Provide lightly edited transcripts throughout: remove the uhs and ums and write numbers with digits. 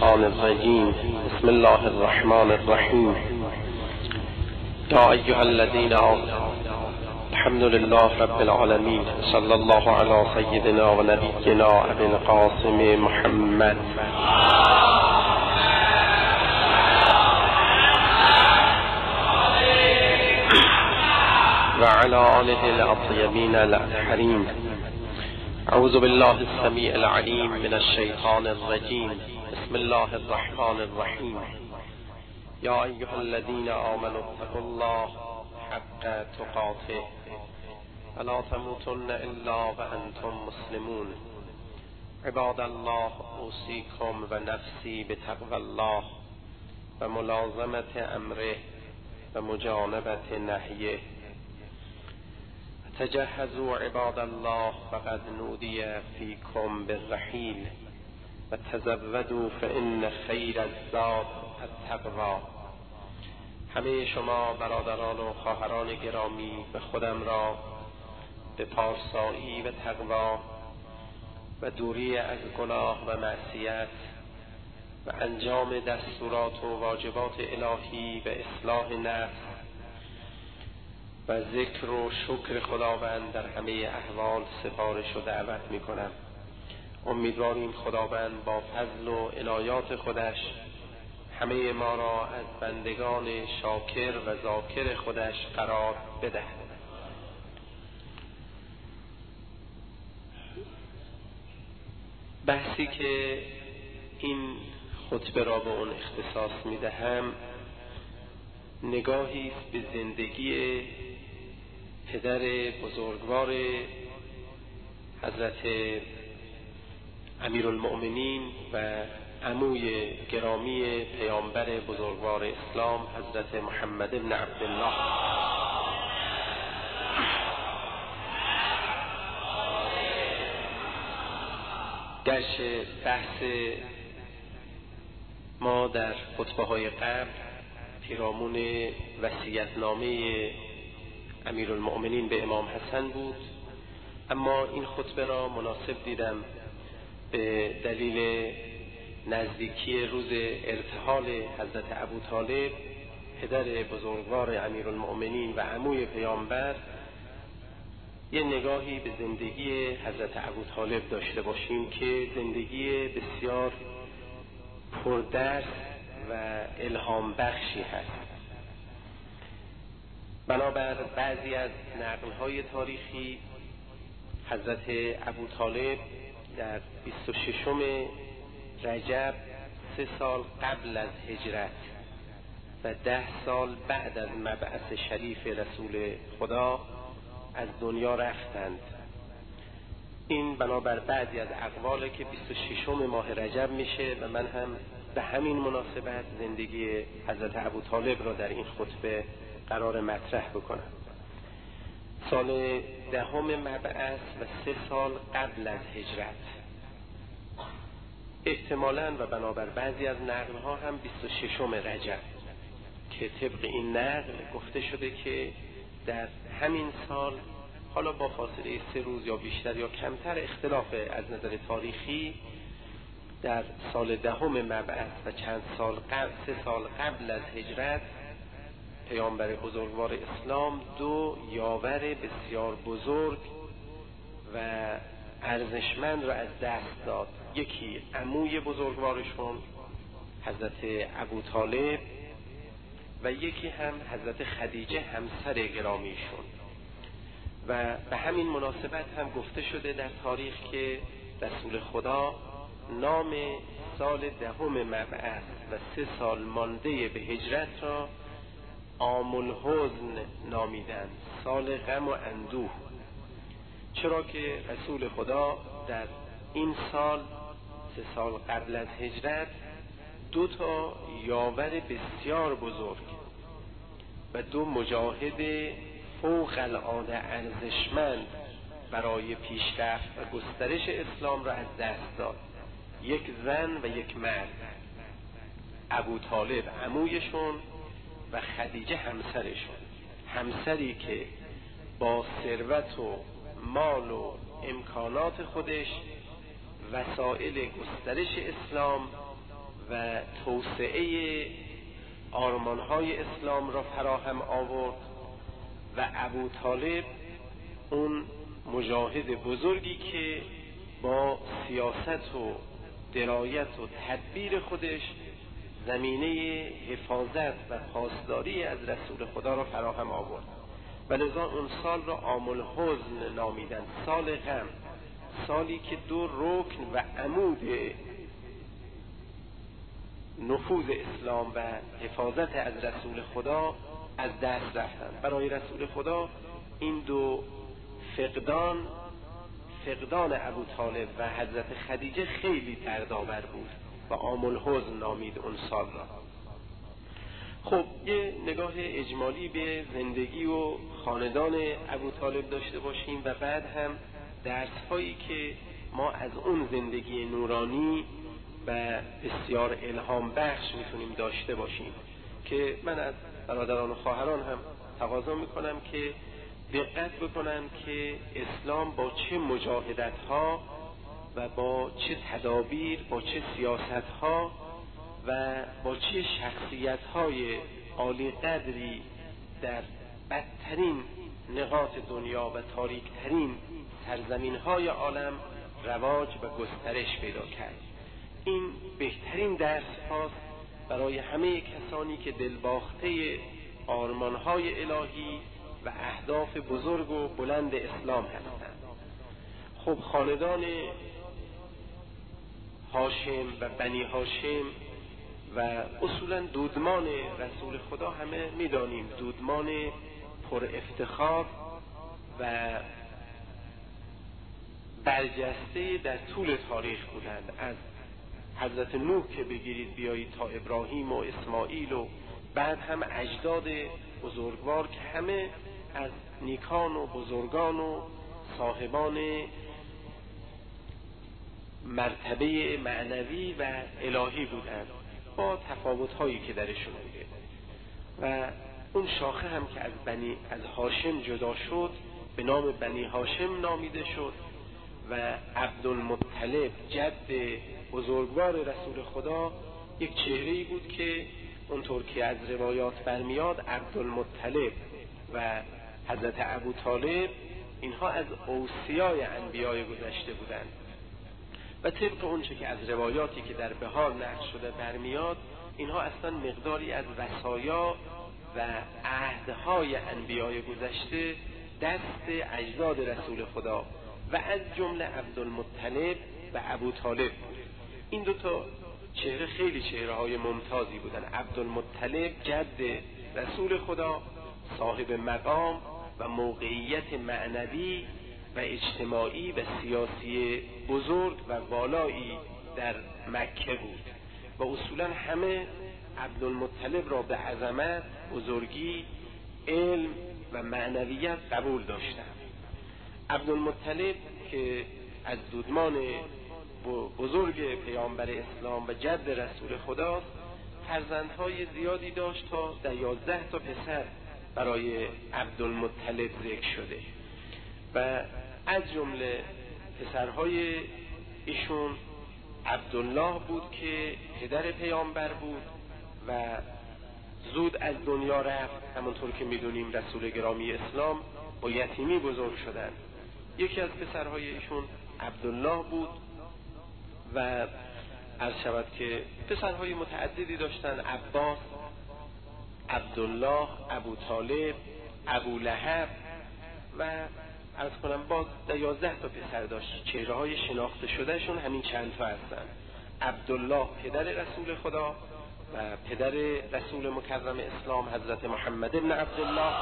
الشیطان الرجیم. بسم الله الرحمن الرحیم. یا ایها الذین آمنوا الحمد لله رب العالمین. صلی الله علی سیدنا و نبینا ابی القاسم محمد و علی آله الاطیبین الاطهرین. اعوذ بالله السمیع العلیم من الشیطان الرجیم. بسم الله الرحمن الرحیم. یا ایها الذین آمنوا اتقوا الله حق تقاته ولا تموتن الا وانتم مسلمون. عباد الله، اوصیکم و نفسی بتقوی الله و ملازمت امره و مجانبت نهیه. تجهزوا عباد الله فقد نودی فیکم بالرحیل و تزودوا فإن خیر الزاد التقوی. همه شما برادران و خواهران گرامی و خودم را به پارسایی و تقوا و دوری از گناه و معصیت و انجام دستورات و واجبات الهی و اصلاح نفس و ذکر و شکر خداوند در همه احوال سفارش و دعوت می کنم. امیدواریم خداوند با فضل و عنایات خودش همه ما را از بندگان شاکر و ذاکر خودش قرار بدهد. بحثی که این خطبه را به اون اختصاص می دهم نگاهی است به زندگی پدر بزرگوار حضرت امیرالمؤمنین و عموی گرامی پیامبر بزرگوار اسلام حضرت محمد بن عبدالله. گرچه بحث ما در خطبه‌های قبل پیرامون وصیت‌نامه امیرالمؤمنین به امام حسن بود، اما این خطبه را مناسب دیدم به دلیل نزدیکی روز ارتحال حضرت ابوطالب پدر بزرگوار امیرالمؤمنین و عموی پیامبر یه نگاهی به زندگی حضرت ابوطالب داشته باشیم که زندگی بسیار پردرس و الهام بخشی هست. بنابر بعضی از نقل‌های تاریخی حضرت ابوطالب در 26 رجب 3 سال قبل از هجرت و 10 سال بعد از مبعث شریف رسول خدا از دنیا رفتند. این بنابر بعضی از اقواله که 26 ماه رجب میشه و من هم به همین مناسبت زندگی حضرت ابوطالب را در این خطبه قرار مطرح بکنم. سال 10 مبعث و 3 سال قبل از هجرت، احتمالاً و بنابر بعضی از نقل‌ها هم 26 رجب که طبق این نقل گفته شده که در همین سال، حالا با فاصله 3 روز یا بیشتر یا کمتر اختلاف از نظر تاریخی، در سال 10 مبعث و چند سال قبل 3 سال قبل از هجرت پیامبر بزرگوار اسلام 2 یاور بسیار بزرگ و ارزشمند را از دست داد. یکی عموی بزرگوارشون حضرت ابوطالب و یکی هم حضرت خدیجه همسر گرامیشون. و به همین مناسبت هم گفته شده در تاریخ که رسول خدا نام سال 10 مبعث و 3 سال مانده به هجرت را عام الحزن نامیدند، سال غم و اندوه، چرا که رسول خدا در این سال 3 سال قبل از هجرت 2 یاور بسیار بزرگ و 2 مجاهد فوق العاده ارزشمند برای پیشرفت و گسترش اسلام را از دست داد. یک زن و یک مرد، ابوطالب عمویشون و خدیجه همسرشون، همسری که با ثروت و مال و امکانات خودش وسایل گسترش اسلام و توسعه آرمانهای اسلام را فراهم آورد و ابو طالب اون مجاهد بزرگی که با سیاست و درایت و تدبیر خودش زمینه حفاظت و پاسداری از رسول خدا را فراهم آورد و لذا اون سال را عام الحزن نامیدند، سال غم، سالی که دو رکن و عمود نفوذ اسلام و حفاظت از رسول خدا از دست رفتند. برای رسول خدا این دو فقدان ابو طالب و حضرت خدیجه خیلی دردآور بود و عام الحزن نامید اون سال را. خب یه نگاه اجمالی به زندگی و خاندان ابو طالب داشته باشیم و بعد هم درس‌هایی که ما از اون زندگی نورانی و بسیار الهام بخش میتونیم داشته باشیم که من از برادران و خواهران هم تقاضا میکنم که دقت بکنن که اسلام با چه مجاهدت‌ها و با چه تدابیر، با چه سیاست‌ها و با چه شخصیت‌های عالی قدری در بدترین نقاط دنیا و تاریک‌ترین سرزمین‌های عالم رواج و گسترش پیدا کرد. این بهترین درس هاست برای همه کسانی که دلباخته آرمان‌های الهی و اهداف بزرگ و بلند اسلام هستند. خب خاندان هاشم و بنی هاشم و اصولا دودمان رسول خدا همه میدانیم دودمان پر افتخار و برجسته در طول تاریخ بودند. از حضرت نوح که بگیرید بیایید تا ابراهیم و اسماعیل و بعد هم اجداد بزرگوار که همه از نیکان و بزرگان و صاحبان مرتبه معنوی و الهی بودند با تفاوت‌هایی که درشون بوده و اون شاخه هم که از هاشم جدا شد به نام بنی هاشم نامیده شد و عبدالمطلب جد بزرگوار رسول خدا یک چهره‌ای بود که اونطور که از روایات برمیاد عبدالمطلب و حضرت ابو طالب اینها از اوصیای انبیای گذشته بودند و طبق اونچه که از روایاتی که در بهار نقل شده برمیاد اینها اصلا مقداری از وصایا و عهدهای انبیای گذشته دست اجداد رسول خدا و از جمله عبدالمطلب و ابو طالب بود. این دوتا چهره خیلی چهره‌های ممتازی بودن. عبدالمطلب جد رسول خدا صاحب مقام و موقعیت معنوی و اجتماعی و سیاسی بزرگ و والایی در مکه بود و اصولا همه عبدالمطلب را به عظمت، بزرگی، علم و معنویت قبول داشتند. عبدالمطلب که از دودمان بزرگ پیامبر اسلام و جد رسول خداست فرزندهای زیادی داشت تا 11 تا پسر برای عبدالمطلب ذکر شده و از جمله پسرهای ایشون عبدالله بود که پدر پیامبر بود و زود از دنیا رفت. همونطور که میدونیم رسول گرامی اسلام با یتیمی بزرگ شدند. یکی از پسرهای ایشون عبدالله بود و عرض شود که پسرهای متعددی داشتن: عباس، عبدالله، ابو طالب، ابو لهب و عرض کنم باز 11 تا پسر داشت. چهره‌های شناخته شدهشون همین چند تا هستن: عبدالله پدر رسول خدا و پدر رسول مکرم اسلام حضرت محمد ابن عبدالله،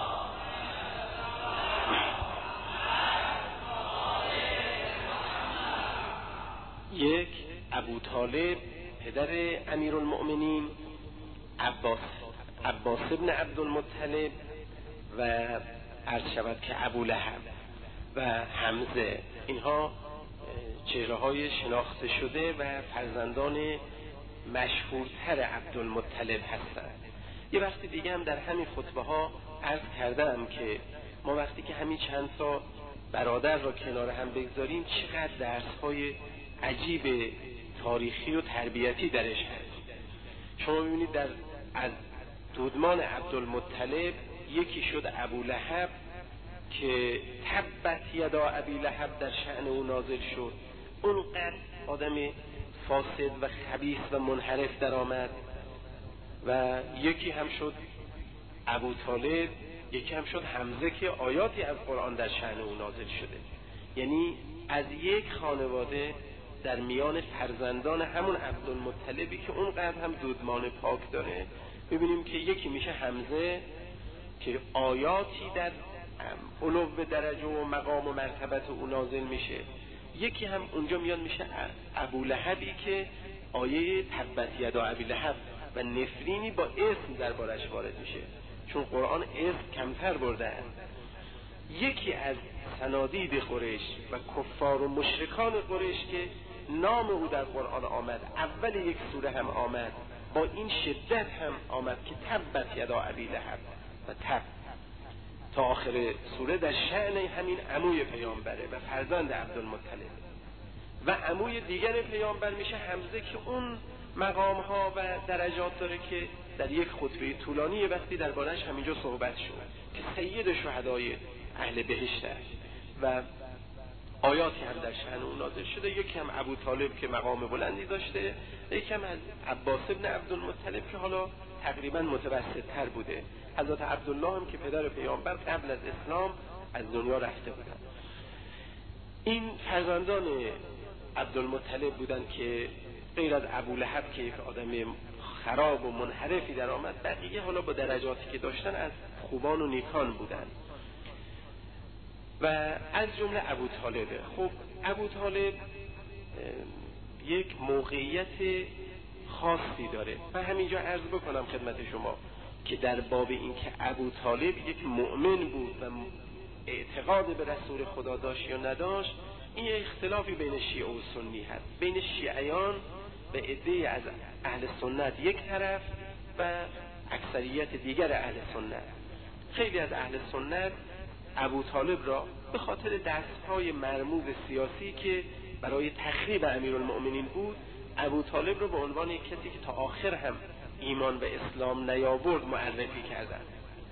یک ابو طالب پدر امیرالمؤمنین عباس ابن عبدالمطلب و عرض شود که ابو لهب و حمزه. اینها چهره‌های شناخته شده و فرزندان مشهورتر عبدالمطلب هستند. یه وقتی دیگه هم در همین خطبه ها عرض کردم که ما وقتی که همین چند تا برادر را کنار هم بگذاریم چقدر درس‌های عجیب تاریخی و تربیتی درش هست. شما ببینید از دودمان عبدالمطلب یکی شد ابولهب که تبت یدا ابی لهب در شأن او نازل شد، اونقدر آدم فاسد و خبیث و منحرف در آمد. و یکی هم شد ابو طالب، یکی هم شد حمزه که آیاتی از قرآن در شأن او نازل شده. یعنی از یک خانواده در میان فرزندان همون عبدالمطلبی که اونقدر هم دودمان پاک داره، ببینیم که یکی میشه حمزه که آیاتی در علو درجه و مقام و مرتبت او نازل میشه، یکی هم اونجا میاد میشه ابولهبی که آیه تبت یدا ابی لهب و نفرینی با اسم دربارش وارد میشه، چون قرآن اسم کمتر برده است. یکی از صنادید قریش و کفار و مشرکان قریش که نام او در قرآن آمد، اول یک سوره هم آمد، با این شدت هم آمد که تبت یدا ابی لهب و تب تا آخر سوره در شأن همین عموی پیامبره و فرزند عبدالمطلب. و عموی دیگر پیامبر میشه حمزه که اون مقام ها و درجات داره که در یک خطبه طولانی وقتی دربارش همینجا صحبت شد که سید شهدای اهل بهشت است و آیاتی هم در شأن اون نازل شده. یکی هم ابو طالب که مقام بلندی داشته، یکی هم از عباس ابن عبدالمطلب که حالا تقریبا متوسط تر بوده. حضرت عبدالله هم که پدر پیامبر قبل از اسلام از دنیا رفته بودن. این فرزندان عبدالمطلب بودن که غیر از ابولهب که یک آدم خراب و منحرفی در آمد، بقیه حالا با درجاتی که داشتن از خوبان و نیکان بودن و از جمله ابو طالبه. خب ابو طالب یک موقعیت خاصی داره و همینجا عرض بکنم خدمت شما که در باب این که ابو طالب یک مؤمن بود و اعتقاد به رسول خدا داشت یا نداشت، این اختلافی بین شیعه و سنی هست. بین شیعیان و عده‌ای از اهل سنت یک طرف و اکثریت دیگر اهل سنت. خیلی از اهل سنت ابو طالب را به خاطر دستهای مرموز سیاسی که برای تخریب امیرالمؤمنین بود، ابو طالب را به عنوان یک کسی که تا آخر هم ایمان به اسلام نیاورد معرفی کردند.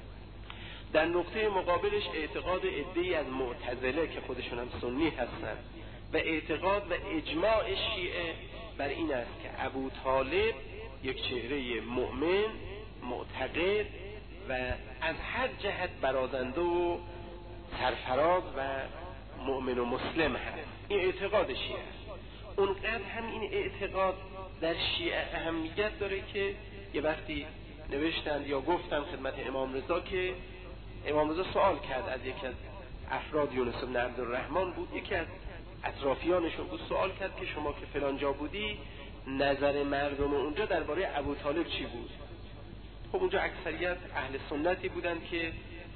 در نقطه مقابلش اعتقاد عده‌ای از معتزله که خودشون هم سنی هستند و اعتقاد و اجماع شیعه بر این است که ابو طالب یک چهره مؤمن، معتقد و از هر جهت برازنده و سرفراز و مؤمن و مسلم هست. این اعتقاد شیعه است. اونقدر هم این اعتقاد در شیعه اهمیت داره که یه وقتی نوشتند یا گفتند خدمت امام رضا که امام رضا سوال کرد از یکی از افراد، یونس بن عبدالرحمن بود، یکی از اطرافیانشون بود، سوال کرد که شما که فلان جا بودی نظر مردم اونجا درباره ابو طالب چی بود؟ خب اونجا اکثریت اهل سنتی بودن که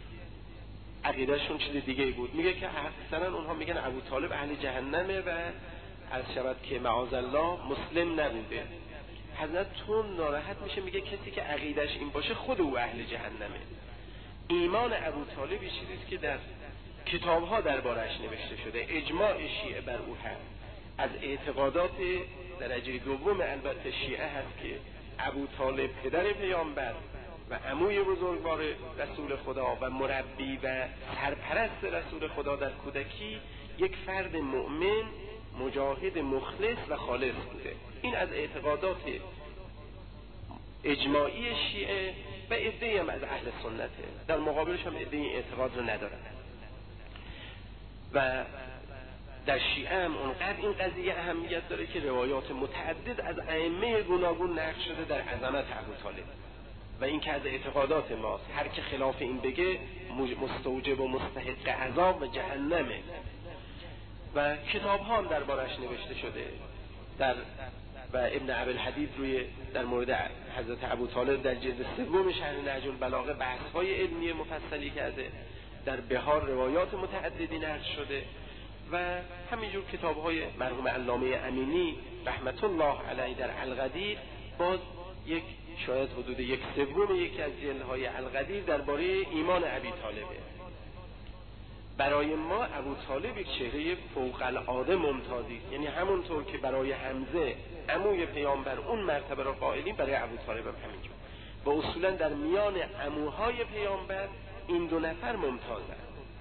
عقیدهشون چیز دیگه بود. میگه که اکثرا اونها میگن ابو طالب اهل جهنمه و از شود که معاذالله مسلم نبوده. حضرت تون ناراحت میشه، میگه کسی که عقیدش این باشه خود او اهل جهنمه. ایمان ابو طالب چیزیست که در کتابها دربارش نوشته شده، اجماع شیعه بر او هست. از اعتقادات درجه دوم البته شیعه هست که ابو طالب پدر پیامبر و عموی بزرگوار رسول خدا و مربی و سرپرست رسول خدا در کودکی یک فرد مؤمن، مجاهد، مخلص و خالص بوده. این از اعتقادات اجماعی شیعه و عده‌ای هم از اهل سنته. در مقابلش هم عده‌ای اعتقاد رو ندارن و در شیعه هم اونقدر این قضیه اهمیت داره که روایات متعدد از ائمه گوناگون نقل شده در عظمت ابو طالب و این که از اعتقادات ماست. هر که خلاف این بگه مستوجب و مستحق عذاب و جهنمه و کتاب ها هم دربارش نوشته شده. و ابن ابوالحدید در مورد حضرت ابو طالب در جلد سوم شرح نهج البلاغه بحث های علمی مفصلی کرده. در بهار روایات متعددی نقل شده و همینجور کتاب های مرحوم علامه امینی رحمت الله علیه در القدیر باز یک شاید حدود یک سوم یکی از جلدهای القدیر درباره ایمان ابی طالبه برای ما ابو طالب یک چهره فوق العاده ممتازی است. یعنی همونطور که برای حمزه عموی پیامبر اون مرتبه را قائلیم، برای ابو طالب هم همینجور. و اصولا در میان عموهای پیامبر این دو نفر ممتازند.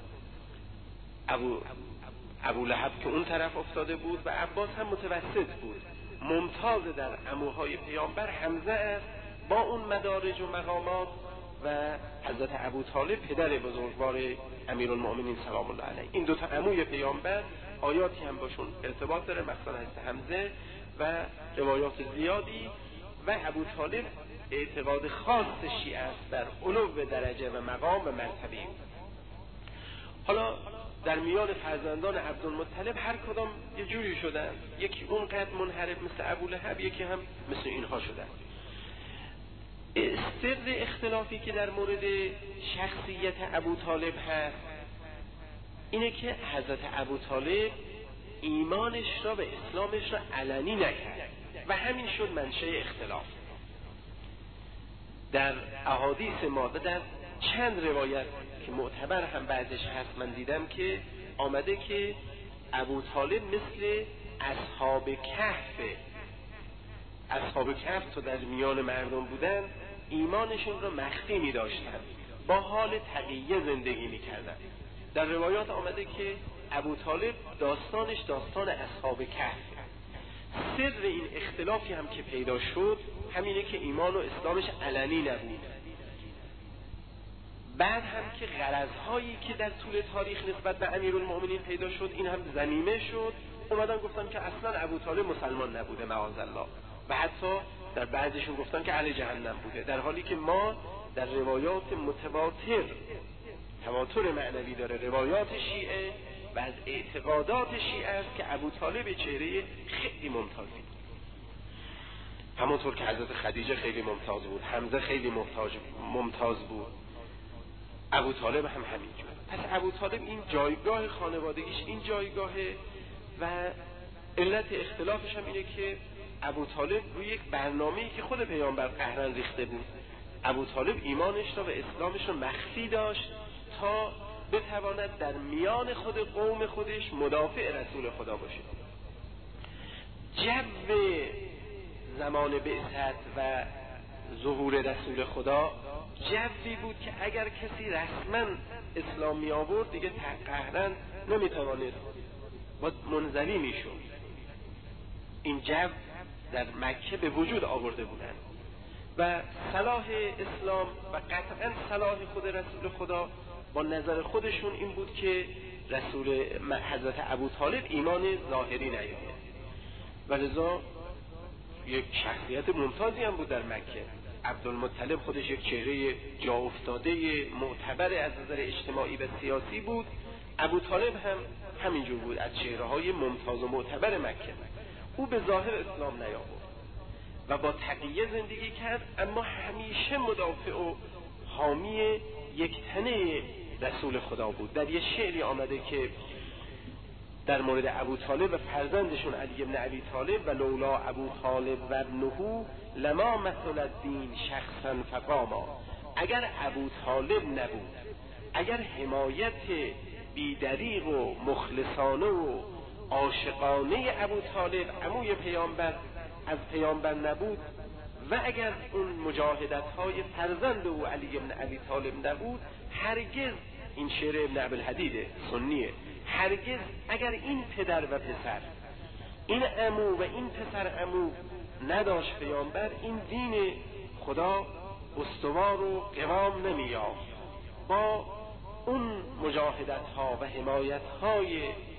ابو لهب که اون طرف افتاده بود و عباس هم متوسط بود. ممتاز در عموهای پیامبر حمزه است با اون مدارج و مقامات، و حضرت ابو طالب پدر بزرگوار امیرالمؤمنین سلام الله علیه. این دو تا عموی پیامبر آیاتی هم باشون ارتباط داره، مثلا حضرت حمزه و روایات زیادی. و ابو طالب اعتقاد خاص شیعه است در علو درجه و مقام و مرتبه. حالا در میان فرزندان عبدالمطلب هر کدام یه جوری شدن، یکی اونقدر منحرف مثل ابو لهب، یکی هم مثل اینها شدن. سر اختلافی که در مورد شخصیت ابو طالب هست اینه که حضرت ابو طالب ایمانش را و اسلامش را علنی نکرد و همین شد منشأ اختلاف. در احادیث ما و در چند روایت که معتبر هم بعدش هست من دیدم که آمده که ابو طالب مثل اصحاب کهف تو در میان مردم بودن، ایمانشون رو مخفی می داشتن، با حال تقیه زندگی می کردن. در روایات آمده که ابو طالب داستانش داستان اصحاب کهف. سر این اختلافی هم که پیدا شد همینه که ایمان و اسلامش علنی نبود. بعد هم که غرضهایی که در طول تاریخ نسبت به امیرالمؤمنین پیدا شد این هم ذمیمه شد. اومدن گفتن که اصلا ابو طالب مسلمان نبوده معاذالله، و حتی در بعضیشون گفتن که اهل جهنم بوده، در حالی که ما در روایات تواتر معنوی داره روایات شیعه و از اعتقادات شیعه است که ابو طالب چهره خیلی ممتازی، همونطور که حضرت خدیجه خیلی ممتاز بود، حمزه خیلی ممتاز بود، ابو طالب هم همینجور. پس ابو طالب این جایگاه خانوادگیش این جایگاهه و علت اختلافش هم اینه که ابو طالب روی یک برنامه‌ای که خود پیامبر قهرن ریخته بود، ابو طالب ایمانش را و اسلامش را مخفی داشت تا بتواند در میان خود قوم خودش مدافع رسول خدا باشه. جو زمان بعثت و ظهور رسول خدا جوی بود که اگر کسی رسما اسلام می آورد دیگه قهرن نمیتوانست، باید منزوی میشد. این جو در مکه به وجود آورده بودند و صلاح اسلام و قطعا صلاح خود رسول خدا با نظر خودشون این بود که حضرت ابو طالب ایمان ظاهری نیاورد و لذا یک شخصیت ممتازی هم بود در مکه. عبدالمطلب خودش یک چهره جا افتاده معتبر از نظر اجتماعی و سیاسی بود، ابو طالب هم همینجور بود، از چهره‌های ممتاز و معتبر مکه. او به ظاهر اسلام نیاورد و با تقیه زندگی کرد، اما همیشه مدافع و حامی یک تنه رسول خدا بود. در یه شعری آمده که در مورد ابو طالب و فرزندشون علی بن ابی طالب و لولا ابو طالب و ابنه لما مثل الدین شخصا فقاما. اگر ابو طالب نبود، اگر حمایت بیدریغ و مخلصانه و عاشقانه ابو طالب عموی پیامبر از پیامبر نبود و اگر اون مجاهدت های فرزند او علی بن ابی طالب نبود، هرگز، این شعر ابن ابوالحدید سنیه، هرگز اگر این پدر و پسر، این عمو و این پسر عمو نداشت پیامبر، این دین خدا استوار و قوام نمی‌یافت. با اون مجاهدت ها و حمایت های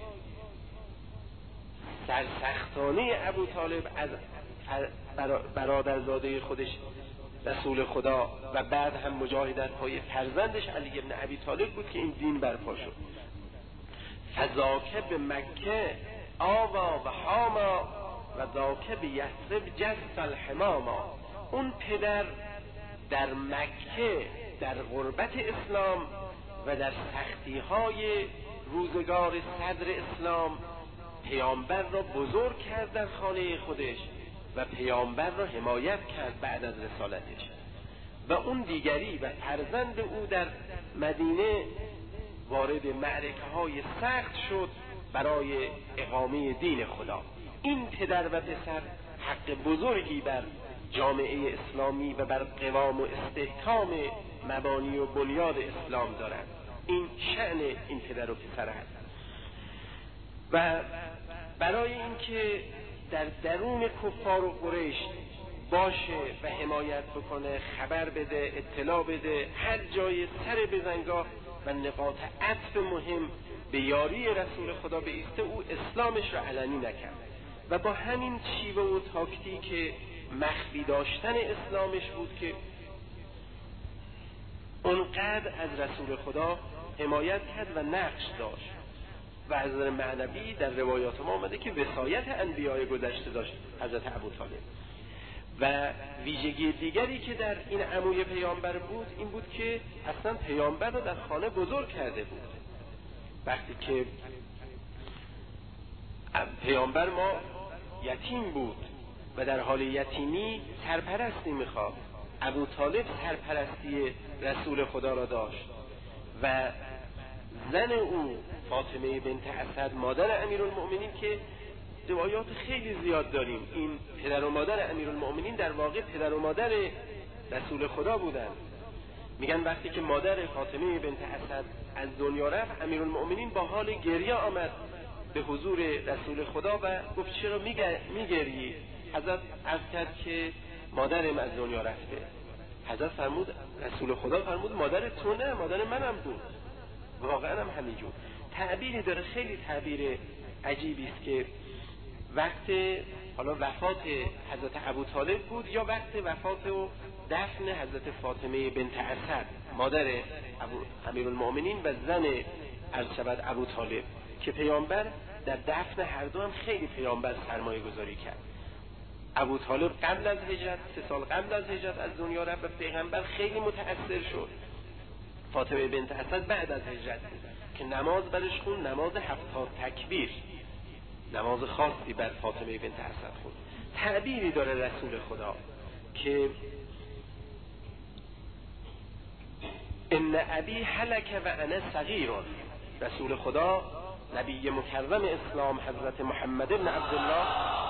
سرسختانه ابو طالب از برادرزاده خودش رسول خدا و بعد هم مجاهدت های فرزندش علی بن ابی طالب بود که این دین برپا شد. فذاک به مکه آوا و حاما و ذاک به یثرب جست الحماما. اون پدر در مکه در غربت اسلام و در سختی های روزگار صدر اسلام پیامبر را بزرگ کرد در خانه خودش و پیامبر را حمایت کرد بعد از رسالتش، و اون دیگری و فرزند او در مدینه وارد معرکه های سخت شد برای اقامه دین خدا. این پدر و پسر حق بزرگی بر جامعه اسلامی و بر قوام و استحکام مبانی و بنیاد اسلام دارند. این شأن این پدر و پسر است. و برای اینکه در درون کفار و قریش باشه و حمایت بکنه، خبر بده، اطلاع بده، هر جای سر بزنگاه و نقاط عطف مهم به یاری رسول خدا بیسته، او اسلامش را علنی نکرد و با همین شیوه و تاکتیک مخفی داشتن اسلامش بود که اونقدر از رسول خدا حمایت کرد و نقش داشت. و از نظر معنوی در روایات ما آمده که وصایت انبیاء گذشته داشت حضرت ابوطالب. و ویژگی دیگری که در این عموی پیامبر بود این بود که اصلا پیامبر رو در خانه بزرگ کرده بود. وقتی که پیامبر ما یتیم بود و در حال یتیمی سرپرستی میخواد، ابوطالب سرپرستی رسول خدا را داشت و زن او فاطمه بنت اسد مادر امیرالمؤمنین که روایات خیلی زیاد داریم، این پدر و مادر امیرالمؤمنین در واقع پدر و مادر رسول خدا بودند. میگن وقتی که مادر فاطمه بنت اسد از دنیا رفت، امیرالمؤمنین با حال گریه آمد به حضور رسول خدا و گفت چرا میگری؟ حضرت عرض کرد که مادرم از دنیا رفته. حضرت فرمود، رسول خدا فرمود مادر تو نه، مادر منم بود. واقعا هم همینجور. تعبیری داره خیلی تعبیر عجیبی است که وقت حالا وفات حضرت ابوطالب بود یا وقت وفات و دفن حضرت فاطمه بنت اسد مادر امیرالمؤمنین و زن عرض ابوطالب، که پیامبر در دفن هر دو هم خیلی پیامبر سرمایه گذاری کرد. ابوطالب قبل از هجرت 3 سال قبل از هجرت از دنیا رفت و پیغمبر خیلی متأثر شد. فاطمه بنت اسد بعد از هجرت بود که نماز برش خون، نماز 70 تکبیر، نماز خاصی بر فاطمه بنت اسد خون. تعبیری داره رسول خدا که ان ابی هلک و انا صغیر. رسول خدا نبی مکرم اسلام حضرت محمد بن عبدالله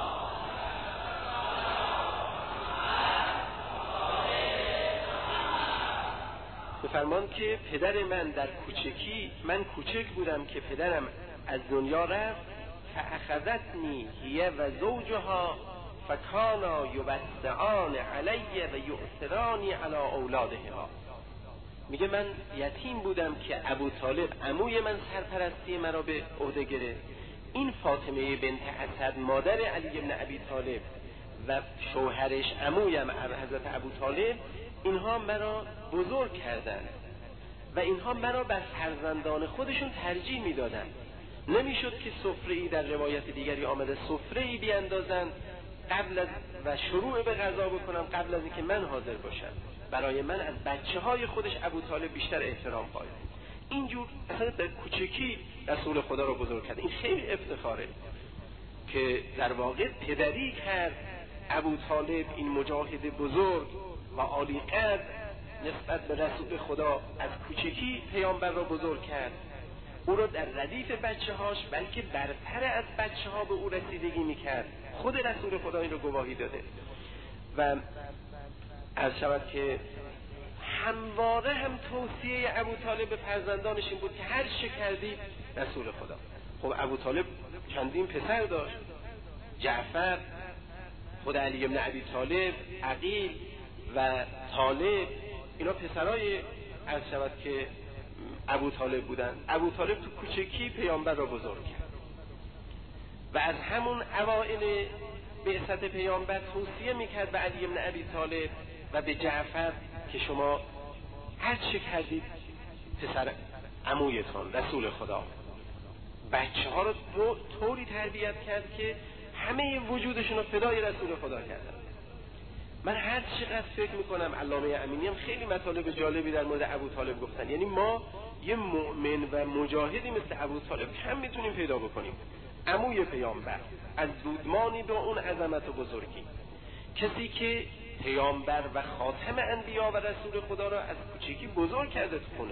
بفرمان که پدر من در کوچکی، من کوچک بودم که پدرم از دنیا رفت، فاخذتنی هی و زوجها فکانا یبستعان علی و یؤثرانی علی اولادها. میگه من یتیم بودم که ابوطالب عموی من سرپرستی مرا به عهده گرفت. این فاطمه بنت اسد مادر علی بن ابی طالب و شوهرش عمویم حضرت ابوطالب، اینها مرا بزرگ کردند و اینها مرا بر فرزندان خودشون ترجیح میدادند. نمیشد که سفره‌ای، در روایت دیگری آمده سفره‌ای بیاندازند قبل از و شروع به غذا بکنم قبل از اینکه من حاضر باشم. برای من از بچه‌های خودش ابوطالب بیشتر احترام قائل. اینجور اصلا در کوچکی رسول خدا رو بزرگ کرد. این خیلی افتخاره که در واقع پدری کرد ابوطالب، این مجاهد بزرگ و عالی قدر نسبت به رسول خدا، از کوچکی پیامبر را بزرگ کرد. او را در ردیف بچه‌هاش بلکه برتر از بچه‌ها به او رسیدگی میکرد. خود رسول خدا این رو گواهی داده. و عرض شود که همواره هم توصیه ابوطالب به فرزندانش این بود که هر چه کردی رسول خدا. خب ابوطالب چندین پسر داشت، جعفر، خود علی بن ابی طالب، عقیل و طالب، اینا پسرای عرض شود که ابوطالب بودن. ابوطالب تو کوچکی پیامبر را بزرگ کرد و از همون اوائل بعثت پیامبر توصیه میکرد به علی بن ابی طالب و به جعفر که شما هر چه کردید پسر عمویتون رسول خدا. بچه ها رو طوری تربیت کرد که همه وجودشون رو فدای رسول خدا کردن. من هر چقدر فکر میکنم علامه امینی هم خیلی مطالب جالبی در مورد ابوطالب گفتن. یعنی ما یه مؤمن و مجاهدی مثل ابوطالب کم میتونیم پیدا بکنیم. عموی پیامبر، از دودمانی به اون عظمت و بزرگی، کسی که پیامبر و خاتم انبیا و رسول خدا را از کوچکی بزرگ کرده تو خونه.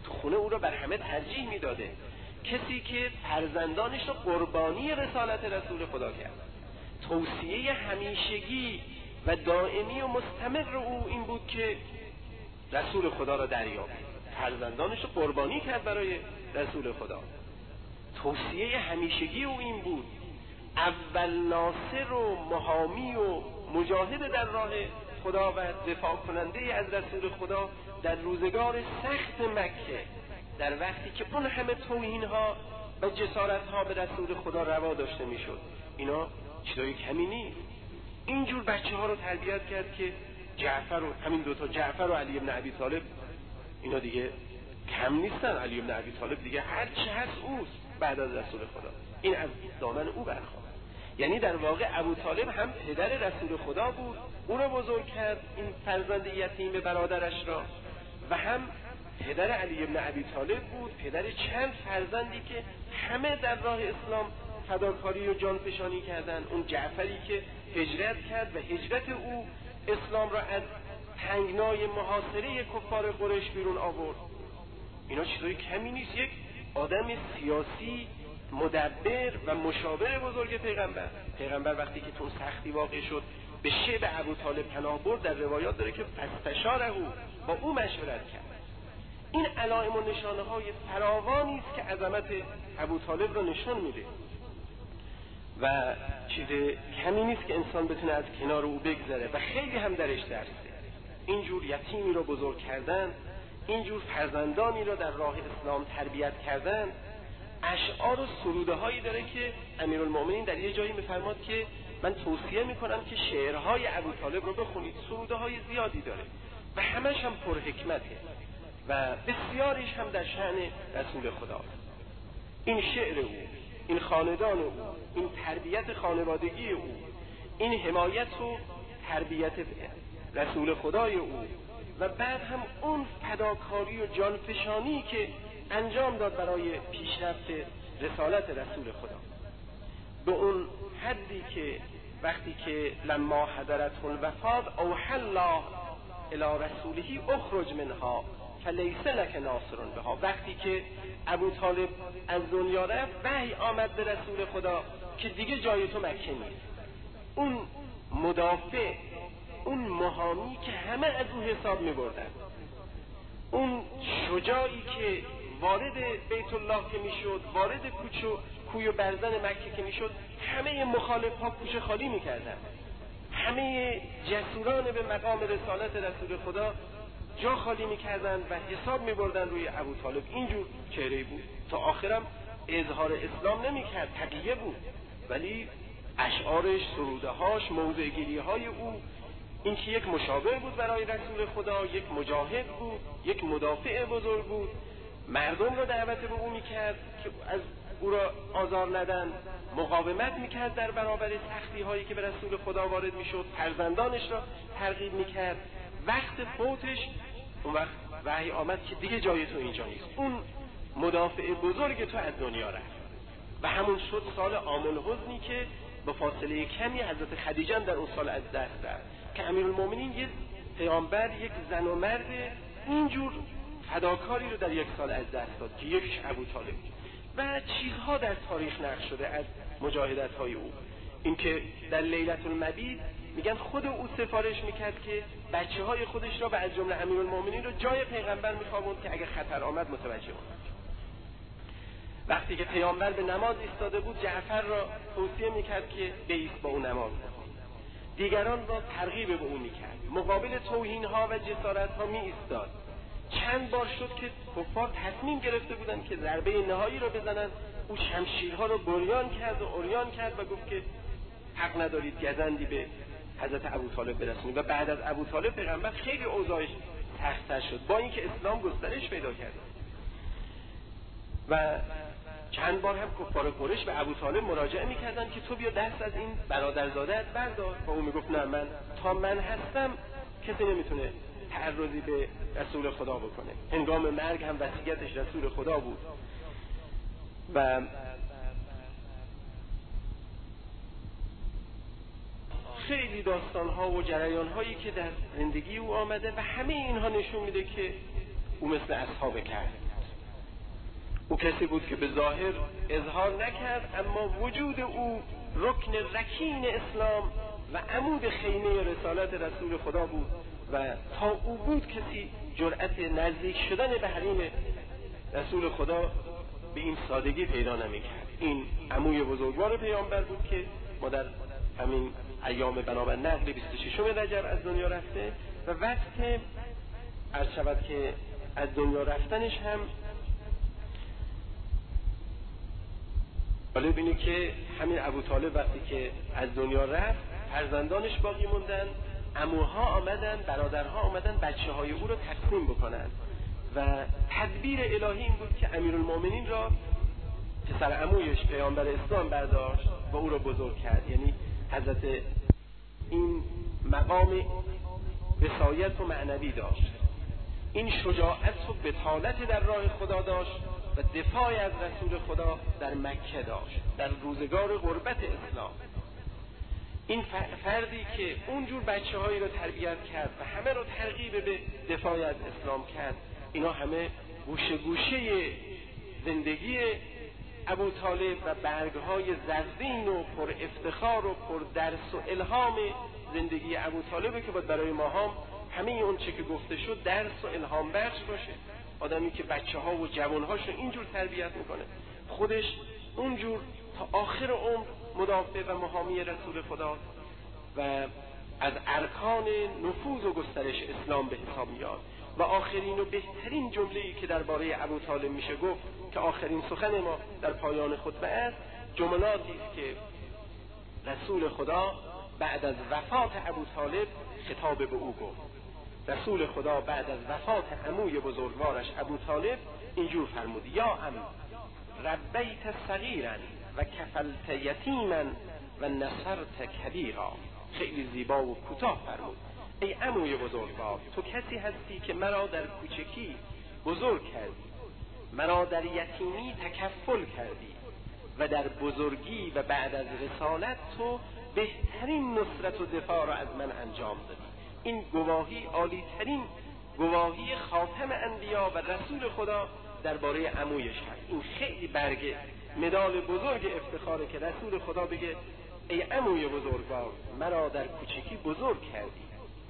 تو خونه او را بر همه ترجیح میداده. کسی که فرزندانش را قربانی رسالت رسول خدا کرد. توصیه همیشگی و دائمی و مستمر او این بود که رسول خدا را دریابه. فرزندانش را قربانی کرد برای رسول خدا. توصیه همیشگی او این بود اول ناصر و محامی و مجاهد در راه خدا و دفاع کننده از رسول خدا در روزگار سخت مکه، در وقتی که اون همه توهین ها و جسارت ها به رسول خدا روا داشته میشد. اینا چیزای کمی نیست. اینجور بچه ها رو تربیت کرد که جعفر و همین دوتا جعفر و علی بن ابی طالب اینا دیگه کم نیستن. علی بن ابی طالب دیگه هر چه هست اوست بعد از رسول خدا. این از دامن او برخواست. یعنی در واقع ابو طالب هم پدر رسول خدا بود، او را بزرگ کرد، این فرزند یتیم برادرش را، و هم پدر علی بن ابی طالب بود، پدر چند فرزندی که همه در راه اسلام فداکاری و جانفشانی کردند. اون جعفری که هجرت کرد و هجرت او اسلام را از تنگنای محاصره کفار قریش بیرون آورد. اینا چیزای کمی نیست. یک آدم سیاسی مدبر و مشاور بزرگ پیغمبر وقتی که تون سختی واقع شد به شیب ابو طالب پناه برد، در روایات داره که فاستشاره با او مشورت کرد. این علائم و نشانه های فراوانی است که عظمت ابو طالب را نشان میده و چیز کمی نیست که انسان بتونه از کنار او بگذره و خیلی هم درش درسه. اینجور یتیمی را بزرگ کردن، اینجور فرزندانی را در راه اسلام تربیت کردن. اشعار و سروده هایی داره که امیرالمومنین در یه جایی میفرماد که من توصیه میکنم که شعرهای ابو طالب رو بخونید. سروده های زیادی داره و همش هم پر حکمته و بسیاریش هم در شأن رسول خدا. این شعر او، این خاندان او، این تربیت خانوادگی او، این حمایت و تربیت رسول خدای او و بعد هم اون فداکاری و جانفشانی که انجام داد برای پیشرفت رسالت رسول خدا، به اون حدی که وقتی که لما حضرت الوفات اوحى الله الی رسوله اخرج منها فلیس لک ناصر بها، وقتی که ابو طالب از دنیا رفت وحی آمد به رسول خدا که دیگه جای تو مکه نیست. اون مدافع، اون محامی که همه از او حساب می بردن، اون شجاعی که وارد بیت الله که می شد، وارد کوی و برزن مکه که می شد، همه مخالف ها کوچه خالی می کردن. همه جسوران به مقام رسالت رسول خدا جا خالی می کردن و حساب می بردن روی ابو طالب. اینجور چهره بود. تا آخرم اظهار اسلام نمی کرد، تقیه بود، ولی اشعارش، سرودهاش، موضع‌گیری های او، این که یک مشاور بود برای رسول خدا، یک مجاهد بود، یک مدافع بزرگ بود، مردم را دعوت به او میکرد که از او را آزار ندن، مقاومت میکرد در برابر سختی هایی که به رسول خدا وارد میشد، فرزندانش را ترغیب میکرد. وقت فوتش اون وقت وحی آمد که دیگه جای تو اینجا نیست، اون مدافع بزرگ تو از دنیا رفت. و همون شد سال عام الحزنی که با فاصله کمی حضرت خدیجه در اون سال از دست رفت که امیرالمومنین یک پیامبر، یک زن و مرد اینجور فداکاری رو در یک سال از دست داد که یکیش ابو طالب. و چیزها در تاریخ نقش شده از مجاهدت های او. این که در لیلة المبیت میگن خود او سفارش میکرد که بچه های خودش را و از جمله امیرالمومنین رو جای پیغمبر میخوابوند که اگه خطر آمد متوجه شد. وقتی که پیامبر به نماز ایستاده بود جعفر را توصیه میکرد که بایست با او نماز بخوان. دیگران را ترغیب به او میکرد، مقابل توهین ها و جسارت ها می ایستاد. چند بار شد که کفار تصمیم گرفته بودند که ضربه نهایی را بزنند، او شمشیرها را بریان کرد و عریان کرد و گفت که حق ندارید گزندی به حضرت ابو طالب برسونید. و بعد از ابو طالب پیغمبر خیلی اوضاعش سخت‌تر شد با اینکه اسلام گسترش پیدا کرد. و چند بار هم کفار قریش به ابو طالب مراجعه میکردن که تو بیا دست از این برادرزاده‌ات بردار، و او میگفت نه، من تا من هستم کسی نمیتونه تعرضی به رسول خدا بکنه. هنگام مرگ هم وصیتش رسول خدا بود. و خیلی داستان‌ها و جریان‌هایی که در زندگی او آمده و همه اینها نشون میده که او مثل اصحاب کهف او کسی بود که به ظاهر اظهار نکرد، اما وجود او رکن رکین اسلام و عمود خیمه رسالت رسول خدا بود و تا او بود کسی جرأت نزدیک شدن به حریم رسول خدا به این سادگی پیدا نمی‌کرد. این عموی بزرگوار پیامبر بود که ما در همین ایام بنابر نقل 26 رجب از دنیا رفته و وقت عرض شود که از دنیا رفتنش هم حالا ببینید که همین ابو طالب وقتی که از دنیا رفت فرزندانش باقی موندن، عموها آمدن، برادرها آمدن بچه‌های او رو تقسیم بکنن و تدبیر الهی این بود که امیرالمومنین را پسر عمویش پیامبر اسلام برداشت و او را بزرگ کرد. یعنی حضرت این مقام وصایت و معنوی داشت، این شجاعت و بطالت در راه خدا داشت و دفاع از رسول خدا در مکه داشت در روزگار غربت اسلام. این فردی که اونجور بچه‌هایی رو تربیت کرد و همه رو ترغیب به دفاع از اسلام کرد، اینا همه گوشه گوشه زندگی ابو طالب و برگهای زرین و پر افتخار و پر درس و الهام زندگی ابو طالبه که باید برای ما هم همه اون چه که گفته شد درس و الهام بخش باشه. آدمی که بچه‌ها و جوان‌هاش رو اینجور تربیت میکنه، خودش اونجور تا آخر عمر مدافع و محامی رسول خدا و از ارکان نفوذ و گسترش اسلام به حساب میاد. و آخرین و بهترین جمله‌ای که درباره ابو طالب میشه گفت که آخرین سخن ما در پایان خطبه است، جملاتی است که رسول خدا بعد از وفات ابو طالب خطاب به او گفت. رسول خدا بعد از وفات عموی بزرگوارش ابو طالب اینجور فرمود: یا عم ربیت صغیرا و کفلت یتیما و نصرت کبیرا. خیلی زیبا و کوتاه فرمود: ای عموی بزرگوار، تو کسی هستی که مرا در کوچکی بزرگ کردی، مرا در یتیمی تکفل کردی و در بزرگی و بعد از رسالت تو بهترین نصرت و دفاع را از من انجام دادی. این گواهی عالی ترین گواهی خاتم انبیا و رسول خدا درباره عمویش هست. این خیلی برگ مدال بزرگ افتخاره که رسول خدا بگه ای عموی بزرگوار، مرا در کوچکی بزرگ کردی،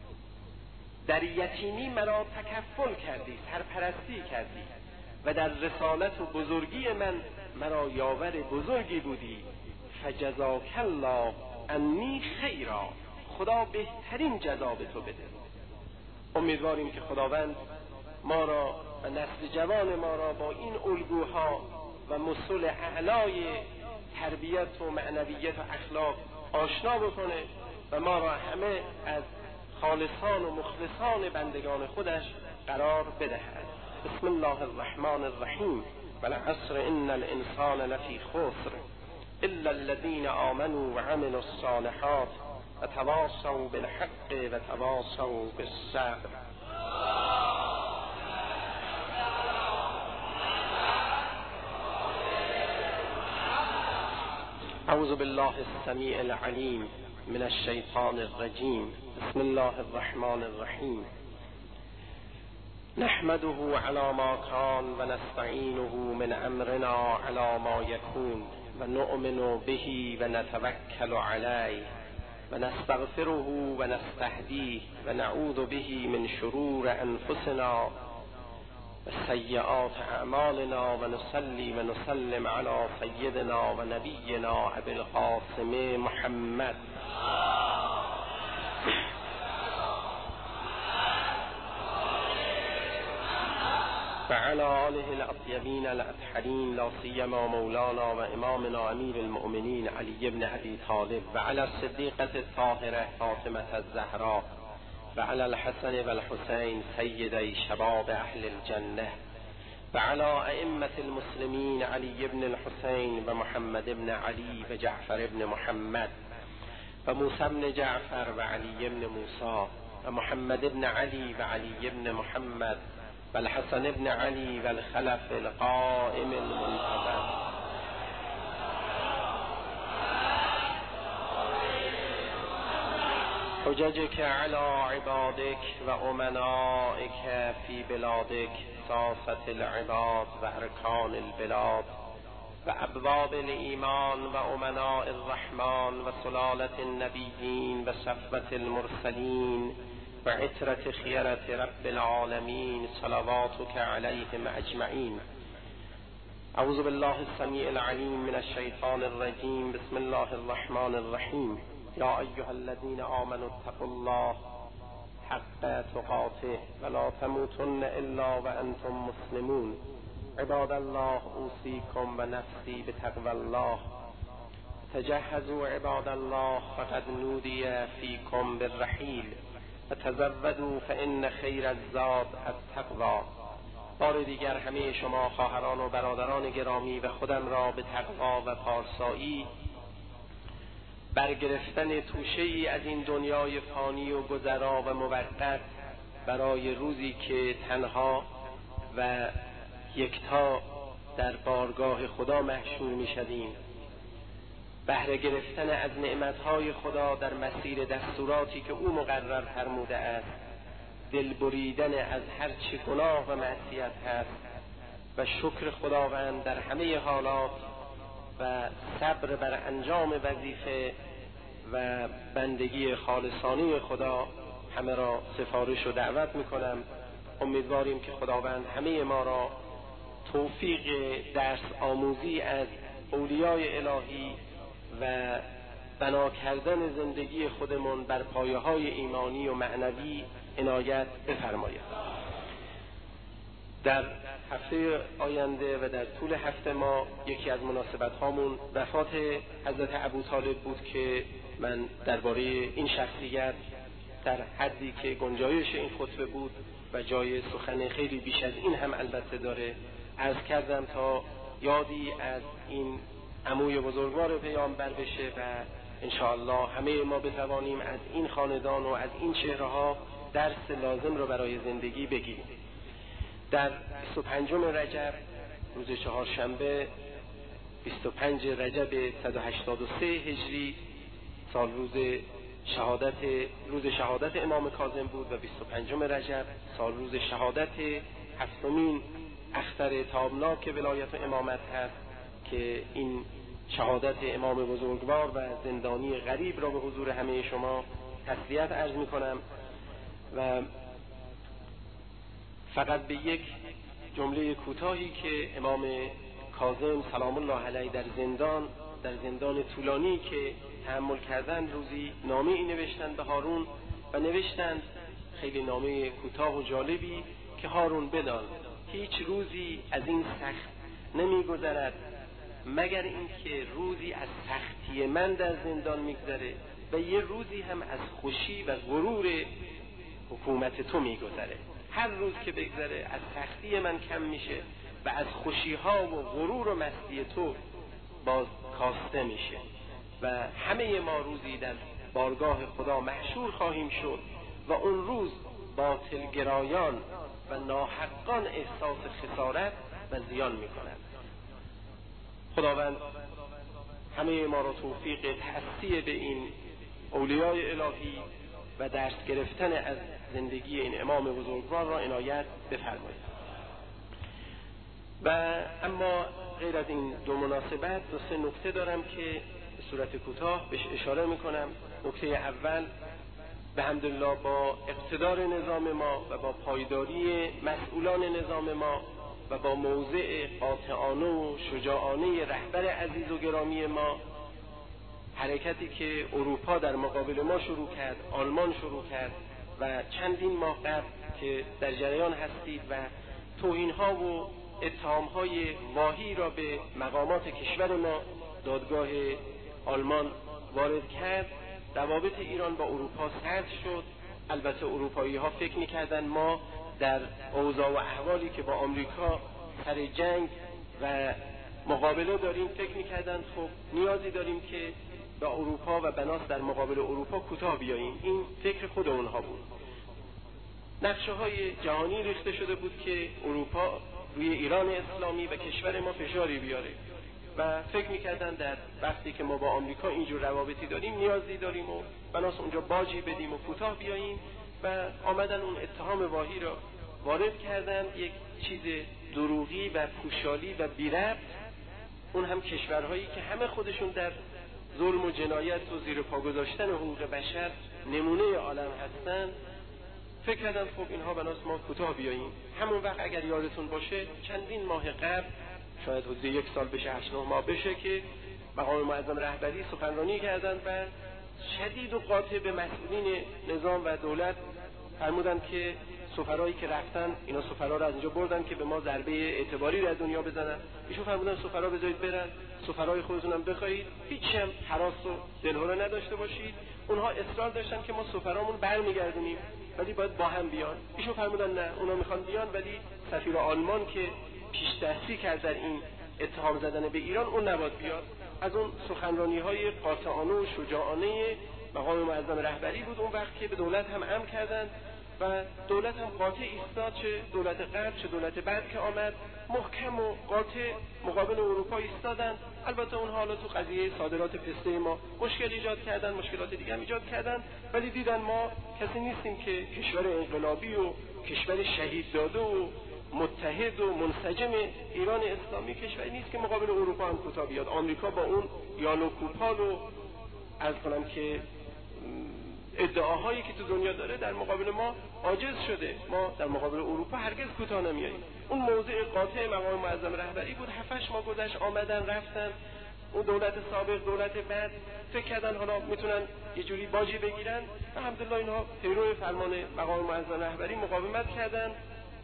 در یتیمی مرا تکفل کردی، سرپرستی کردی و در رسالت و بزرگی من مرا یاور بزرگی بودی. فجزاک الله انی خیرا. خدا بهترین جزا به تو بده. امیدواریم که خداوند ما را و نسل جوان ما را با این الگوها و مسل اعلای تربیت و معنویت و اخلاق آشنا بکنه و ما را همه از خالصان و مخلصان بندگان خودش قرار بدهد. بسم الله الرحمن الرحیم. والعصر ان الانسان لفی خسر الا الذين آمنوا وعملوا الصالحات وتواصوا بالحق وتواصوا بالصبر. اعوذ بالله السمیع العلیم من الشیطان الرجیم. بسم الله الرحمن الرحیم. نحمده على ما كان ونستعينه من امرنا على ما يكون ونؤمن به ونتوكل عليه ونستغفره ونستهديه ونعوذ به من شرور انفسنا وسيئات اعمالنا ونصلي ونسلم على سيدنا ونبينا ابي القاسم محمد وعلى آله الأطيبين الأطهرين لا سيما مولانا وإمامنا أمير المؤمنين علي بن أبي طالب وعلى الصديقة الطاهرة فاطمة الزهراء وعلى الحسن والحسين سيدي شباب أهل الجنة وعلى أئمة المسلمين علي بن الحسين ومحمد بن علي وجعفر بن محمد وموسى بن جعفر وعلي بن موسى ومحمد بن علي وعلي بن محمد والحسن بن علي والخلف القائم المنتظر حججك على عبادك وأمنائك في بلادك ساسة العباد وأركان البلاد وأبواب الإيمان وأمناء الرحمن وسلالة النبيين وصفوة المرسلين وعترة خيرة رب العالمين صلواتك عليهم أجمعين. أعوذ بالله السميع العليم من الشيطان الرجيم. بسم الله الرحمن الرحيم. يا أيها الذين آمنوا اتقوا الله حق تقاته ولا تموتن إلا وأنتم مسلمون. عباد الله أوصيكم ونفسي بتقوى الله. تجهزوا عباد الله فقد نودي فيكم بالرحيل وتزودوا فإن خير الزاد التقوى. بار دیگر همه شما خواهران و برادران گرامی و خودم را به تقوا و پارسایی برگرفتن توشه‌ای از این دنیای فانی و گذرا و موقت برای روزی که تنها و یکتا در بارگاه خدا محشور می‌شویم، بهره گرفتن از نعمت‌های خدا در مسیر دستوراتی که او مقرر فرموده است، دل بریدن از هر چه گناه و معصیت هست و شکر خداوند در همه حالات و صبر بر انجام وظیفه و بندگی خالصانه خدا همه را سفارش و دعوت میکنم. امیدواریم که خداوند همه ما را توفیق درس آموزی از اولیای الهی و بنا کردن زندگی خودمون بر پایه‌های ایمانی و معنوی عنایت بفرماید. در هفته آینده و در طول هفته ما یکی از مناسبت هامون وفات حضرت ابوطالب بود که من درباره این شخصیت در حدی که گنجایش این خطبه بود و جای سخن خیلی بیش از این هم البته داره عرض کردم تا یادی از این عموی بزرگوار پیامبر بشه و انشاءالله همه ما بتوانیم از این خاندان و از این چهره‌ها درس لازم رو برای زندگی بگیریم. در 25 رجب روز چهارشنبه 25 رجب 183 هجری سال روز شهادت امام کاظم بود و 25 رجب سال روز شهادت هفتمین اختر تابناک ولایت امامت هست که این شهادت امام بزرگوار و زندانی غریب را به حضور همه شما تسلیت عرض می کنم و فقط به یک جمله کوتاهی که امام کاظم سلام الله علیه در زندان طولانی که تحمل کردند روزی نامه ای نوشتند به هارون و نوشتند خیلی نامه کوتاه و جالبی که هارون بدان هیچ روزی از این سخت نمی گذرد مگر اینکه روزی از سختی من در زندان میگذره و یه روزی هم از خوشی و غرور حکومت تو میگذره. هر روز که بگذره از سختی من کم میشه و از خوشیها و غرور و مستی تو باز کاسته میشه و همه ما روزی در بارگاه خدا محشور خواهیم شد و اون روز باطلگرایان و ناحقان احساس خسارت و زیان میکنند. خداوند همه ما را توفیق تأسیه به این اولیای الهی و درس گرفتن از زندگی این امام بزرگوار را عنایت بفرمایید. و اما غیر از این دو مناسبت دو سه نکته دارم که به صورت کوتاه بهش اشاره میکنم. نکته اول به حمدالله با اقتدار نظام ما و با پایداری مسئولان نظام ما و با موضع قاطعانه و شجاعانه رهبر عزیز و گرامی ما، حرکتی که اروپا در مقابل ما شروع کرد، آلمان شروع کرد و چندین ماه قبل که در جریان هستید و توهین‌ها و اتهام‌های واهی را به مقامات کشور ما دادگاه آلمان وارد کرد، روابط ایران با اروپا سرد شد. البته اروپایی‌ها فکر می‌کردند ما در اوضاع و احوالی که با آمریکا سر جنگ و مقابله داریم فکر می‌کردند خب نیازی داریم که با اروپا و بناس در مقابل اروپا کوتاه بیاییم. این فکر خود اونها بود. نقشه‌های جهانی ریخته شده بود که اروپا روی ایران اسلامی و کشور ما فشاری بیاره و و فکر میکردن در وقتی که ما با آمریکا اینجور روابطی داریم نیازی داریم و بناس اونجا باجی بدیم و کوتاه بیاییم و آمدن اون اتهام واهی را وارد کردن، یک چیز دروغی و پوشالی و بی‌ربط، اون هم کشورهایی که همه خودشون در ظلم و جنایت و زیر پا گذاشتن حقوق بشر نمونه عالم هستن. فکر کردن خب اینها بناس ما کوتاه بیاییم. همون وقت اگر یادتون باشه چندین ماه قبل، شاید حدود 1 سال بشه، 8-9 ماه بشه، که مقام معظم رهبری سخنرانی کردن و شدید و قاطع به مسئولین نظام و دولت فرمودن که سفرایی که رفتن، اینا سفرا رو از اینجا بردن که به ما ضربه اعتباری در دنیا بزنن. ایشون فرمودن سفرا بذارید برن، سفرای خودتون هم بخواید، هیچ هم هراس و دلهره نداشته باشید. اونها اصرار داشتن که ما سفرامون برمیگردونیم ولی باید با هم بیان. ایشون فرمودن نه، اونا میخوان بیان ولی سفیر آلمان که پیش دستی کرد در این اتهام زدن به ایران، اون نباید بیاد. از اون سخنرانی‌های قاطعانه و شجاعانه مقام معظم رهبری بود اون وقت که به دولت هم امر کردند و دولت هم قاطع ایستاد، چه دولت قبل چه دولت بعد که آمد محکم و قاطع مقابل اروپا ایستادن. البته اونها حالا تو قضیه صادرات پسته ما مشکل ایجاد کردن، مشکلات دیگه هم ایجاد کردن، ولی دیدن ما کسی نیستیم که کشور انقلابی و کشور شهید داده و متحد و منسجم ایران اسلامی کشوری نیست که مقابل اروپا هم کوتاه بیاد. آمریکا با اون یال و کوپال و عرض کنم که ادعاهایی که تو دنیا داره در مقابل ما عاجز شده. ما در مقابل اروپا هرگز کوتاه نمیاییم. اون موضع قاطع مقام معظم رهبری بود. 7-8 ماه گذشت، آمدن رفتن. اون دولت سابق، دولت بعد فکر کردن حالا میتونن یه جوری باجی بگیرن. الحمدلله اینها پیرو فرمان مقام معظم رهبری مقاومت کردن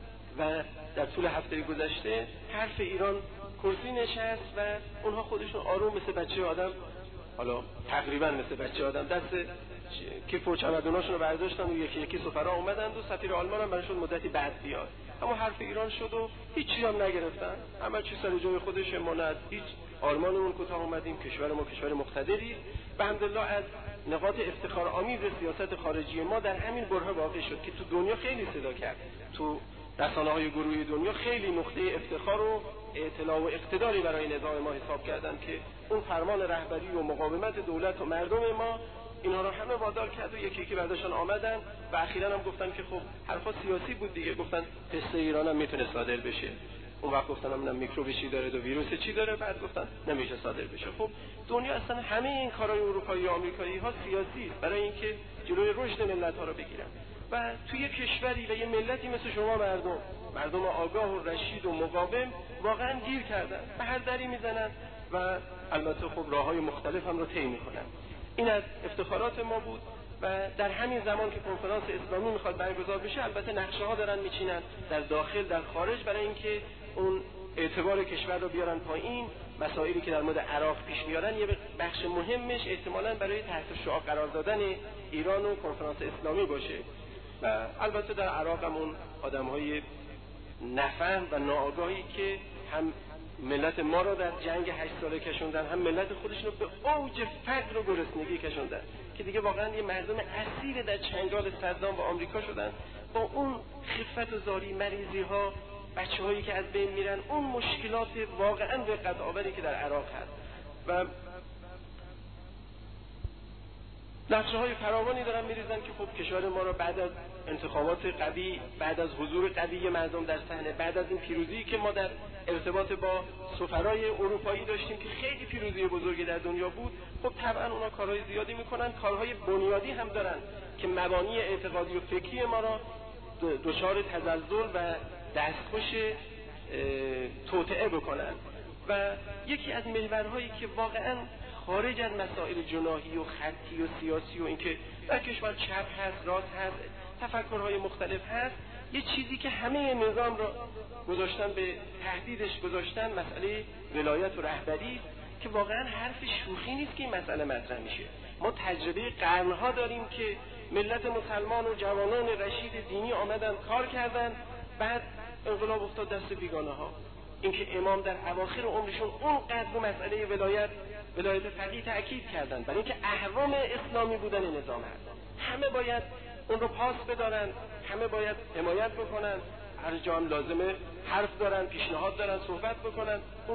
و در طول هفته گذشته حرف ایران کرسی نشست و اونها خودشون آروم مثل بچه آدم، حالا تقریبا مثل بچه آدم، دست کیف و چمدوناشون رو برداشتن و یکی یکی سفرا اومدند و سفیر آلمان هم براشون مدتی بعد بیاد. اما حرف ایران شد و هیچی هم نگرفتن، همه چیز سر جای خودش. ما نه از هیچ آرمانمون کوتاه اومدیم، کشور ما کشور مقتدری و الحمدلله از نقاط افتخار آمیز سیاست خارجی ما در همین بره واقع شد که تو دنیا خیلی صدا کرد، تو رسانه‌های گروهی دنیا خیلی نقطه افتخار و اطلاع و اقتداری برای نظام ما حساب کردن که اون فرمان رهبری و مقاومت دولت و مردم ما اینا رو همه وادار کرد و یکی یکی برداشتن آمدن و اخیراً هم گفتن که خب حرفا سیاسی بود دیگه، گفتن پسته ایران هم میتونه صادر بشه. اون وقت گفتن هم میکروب چی داره و ویروس چی داره، بعد گفتن نمیشه صادر بشه. خب دنیا اصلا همه این کارهای اروپایی و آمریکایی ها سیاسی است برای اینکه جلوی رشد ملت ها رو بگیرن و توی کشوری و یه ملتی مثل شما مردم آگاه و رشید و مقاوم واقعا گیر کردن، به هر دری میزنن و البته خب راههای مختلف هم رو طی میکنن. این از افتخارات ما بود و در همین زمان که کنفرانس اسلامی میخواد برگزار بشه البته نقشه ها دارن میچینن در داخل در خارج برای اینکه اون اعتبار کشور رو بیارن پایین. مسائلی که در مورد عراق پیش میارن یه بخش مهمش احتمالاً برای تحت شعاع قرار دادن ایران و کنفرانس اسلامی باشه و البته در عراق هم اون آدم‌های نفهم و ناآگاهی که هم ملت ما رو در جنگ 8 ساله کشوندن، هم ملت خودشون رو به اوج فقر و گرسنگی کشوندن که دیگه واقعا یه مردم اسیر در چنگال صدام و آمریکا شدن، با اون خفت و زاری، مریضی ها، بچه هایی که از بین میرن، اون مشکلات واقعا دقت آوری که در عراق هست و نقشه های فراوانی دارن میریزن که خب کشور ما رو بعد از انتخابات قوی، بعد از حضور قوی مردم در صحنه، بعد از این پیروزی که ما در ارتباط با سفرای اروپایی داشتیم که خیلی پیروزی بزرگی در دنیا بود، خب طبعا اونا کارهای زیادی میکنن، کارهای بنیادی هم دارن که مبانی اعتقادی و فکری ما را دچار تزلزل و دستخوش توطئه بکنن و یکی از محورهایی که واقعا خارج از مسائل جناحی و خطی و سیاسی و اینکه در کشور چپ هست، راست هست، تفکرهای مختلف هست، یه چیزی که همه نظام را گذاشتن به تهدیدش گذاشتن، مسئله ولایت و رهبری که واقعا حرف شوخی نیست که این مسئله مطرح میشه. ما تجربه قرنها داریم که ملت مسلمان و جوانان رشید دینی آمدن کار کردن، بعد انقلاب افتاد دست بیگانه ها. اینکه امام در اواخر عمرشون اونقدر مسئله ولایت فقیه تأکید کردن برای اینکه اهرم اسلامی بودن نظام هست، همه باید اون رو پاس بدارن، همه باید حمایت بکنن، هر جا هم لازمه حرف دارن، پیشنهاد دارن، صحبت بکنن. اون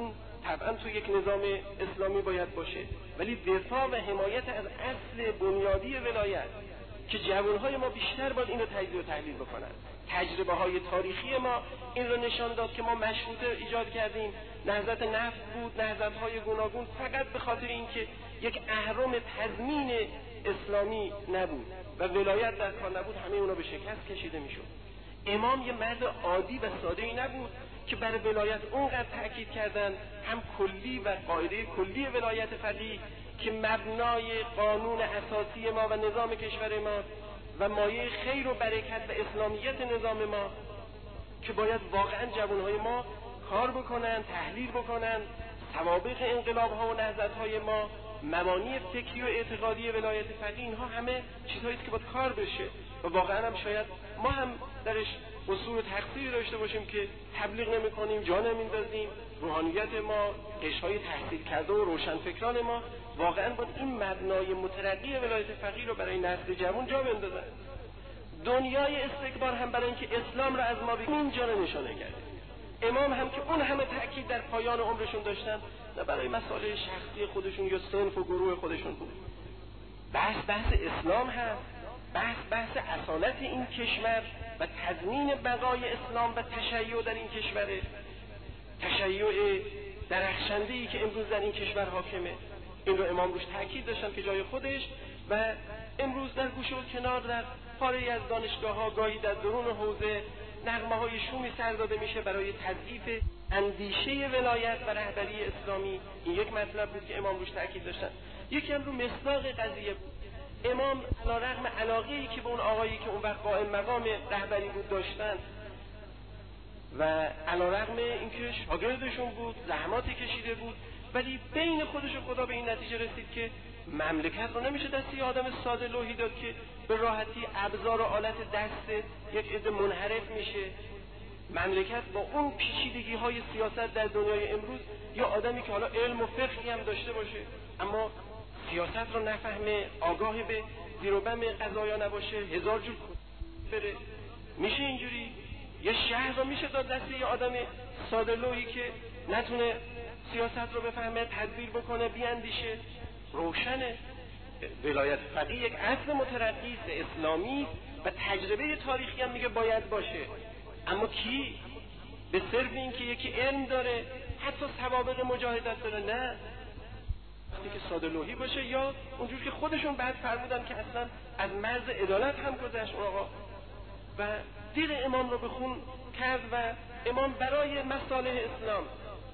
طبعا تو یک نظام اسلامی باید باشه، ولی دفاع و حمایت از اصل بنیادی ولایت که جوانهای ما بیشتر باید این رو تجزیه و تحلیل بکنن. تجربه های تاریخی ما این رو نشان داد که ما مشروطه ایجاد کردیم، نهضت نفت بود، نهضت های گوناگون، فقط به خاطر اینکه یک اهرم تضمین اسلامی نبود و ولایت در کار نبود، همه اونا به شکست کشیده میشد. امام یه مرد عادی و ساده ای نبود که برای ولایت اونقدر تأکید کردن، هم کلی و قاعده کلی ولایت فقیه که مبنای قانون اساسی ما و نظام کشور ما و مایه خیر و برکت و اسلامیت نظام ما، که باید واقعا جوانهای ما کار بکنن، تحلیل بکنن سوابق انقلاب ها و نهضت های ما، مبانی فکری و اعتقادی ولایت فقیه، اینها همه چیزهایی است که باید کار بشه و واقعا هم شاید ما هم درش قصور و تقصیری داشته باشیم که تبلیغ نمی کنیم، جا نمیندازیم. روحانیت ما، قشرهای تحصیل کرده و روشنفکران ما واقعا باید این مبنای مترقی ولایت فقیه رو برای نسل جوان جا بندازن. دنیای استکبار هم برای اینکه اسلام را از ما بگیره اینجا رو نشانه کرده. امام هم که اون همه تأکید در پایان عمرشون داشتن، نه برای مسائل شخصی خودشون یا صنف و گروه خودشون بود. بحث اسلام هست، بحث اصالت این کشور و تضمین بقای اسلام و تشیع در این کشور، تشیع درخشنده‌ای که امروز در این کشور حاکمه. این رو امام روش تأکید داشتن که جای خودش، و امروز در گوشه و کنار در پاره از دانشگاه‌ها گاهی در درون حوزه نغمه‌های شومی سر داده میشه برای تضعیف اندیشه ولایت و رهبری اسلامی. این یک مطلب بود که امام روش تأکید داشتن. یکی هم رو مصداق قضیه بود. امام علیرغم علاقه‌ای که به اون آقایی که اون وقت قائم مقام رهبری بود داشتن و علیرغم اینکه شاگردشون بود، زحماتی کشیده بود، ولی بین خودش و خدا به این نتیجه رسید که مملکت رو نمیشه دست یه آدم ساده لوحی داد که به راحتی ابزار و آلت دست یک عده منحرف میشه. مملکت با اون پیچیدگی های سیاست در دنیای امروز، یا آدمی که حالا علم و فقهی هم داشته باشه اما سیاست رو نفهمه، آگاه به زیر و بم قضایا نباشه، هزار جور بره، میشه اینجوری؟ یه شهر رو میشه داد دست یه آدم ساده لوحی که نتونه سیاست رو بفهمه، تدبیر بکنه، بیاندیشه؟ روشنه ولایت فقیه یک اصل مترقی اسلامی و تجربه تاریخی هم میگه باید باشه. اما کی؟ به صرف این که یکی علم داره، حتی سوابق مجاهدت داره؟ نه، وقتی که ساده لوحی باشه، یا اونجور که خودشون بعد فرمودن که اصلا از مرز عدالت هم گذشت اون آقا و دل امام رو به خون کرد و امام برای مصالح اسلام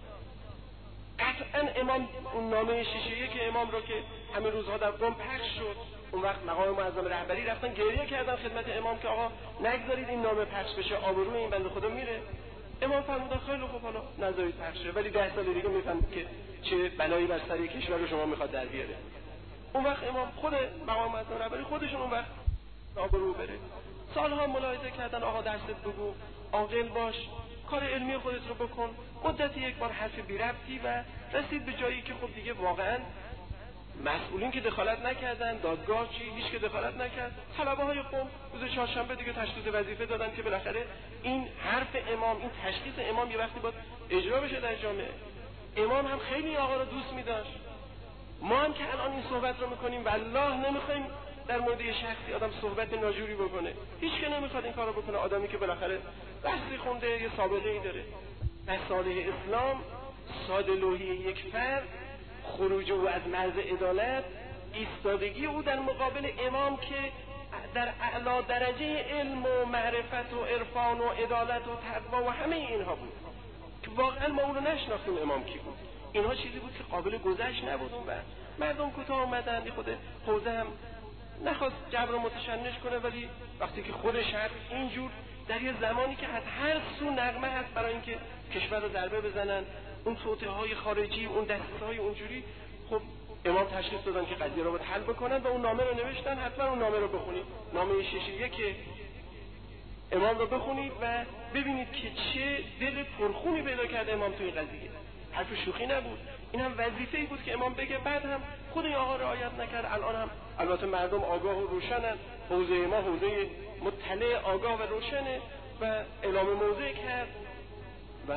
قطعا امام اون نامه شیشه‌ای که امام رو که همه روزها در قم پخش شد، اون وقت مقام معظم رهبری رفتن گریه کردن خدمت امام که آقا نگذارید این نامه پخش بشه، آبروی این بنده خدا میره. امام فرمودن خیلی خوب، حالا نذارید پخش شه، ولی 10 سال دیگه میفهمید که چه بلایی بر سر کشور شما میخواد در بیاره. اون وقت امام خود مقام معظم رهبری خودشون اون وقت آبرو بره. سالها ملاحظه کردن آقا درست بگو، عاقل باش، کار علمی خودت رو بکن. مدتی یک بار حرف بی ربطی و رسید به جایی که خب دیگه واقعا مسئولین که دخالت نکردن، دادگاه هیچ که دخالت نکرد. طلبه های قم روز چهارشنبه دیگه تشخیص وظیفه دادن که بالاخره این حرف امام، این تشخیص امام یه وقتی باید اجرا بشه در جامعه. امام هم خیلی آقا رو دوست می داشت. ما هم که الان این صحبت رو میکنیم والله نمیخوایم در مورد شخصی آدم صحبت ناجوری بکنه، هیچ که نمیخواد این کارو بکنه، آدمی که بالاخره درسی خونده، یه سابقه ای داره. مصالح اسلام، ساده لوحی یک فرد، خروج او از مرز عدالت، ایستادگی او در مقابل امام که در اعلی درجه علم و معرفت و عرفان و عدالت و تقوا و همه اینها بود که واقعا ما اون رو نشناختیم امام کی بود. اینها چیزی بود که قابل گذشت نبود. اون بعد مردم کوتاه اومدن، خود حوزه هم نخواست جبر و متشنج کنه، ولی وقتی که خود شهر اینجور در یه زمانی که از هر سو نغمه هست برای اینکه کشور رو ضربه بزنن، اون توطئه‌های خارجی، اون دسته‌های اونجوری، خب امام تشخیص دادن که قضیه رو باید حل بکنن و اون نامه رو نوشتن. حتما اون نامه رو بخونید، نامه شیشه‌ای که امام رو بخونید و ببینید که چه دل پرخونی پیدا کرده امام توی قضیه. حرف شوخی نبود، این هم وظیفه‌ای بود که امام بگه. بعد هم خود این آقا رعایت نکرد. الان هم البته مردم آگاه و روشنن، حوزه ما حوزه مطلع آگاه و روشنه و اعلام موضع کرد و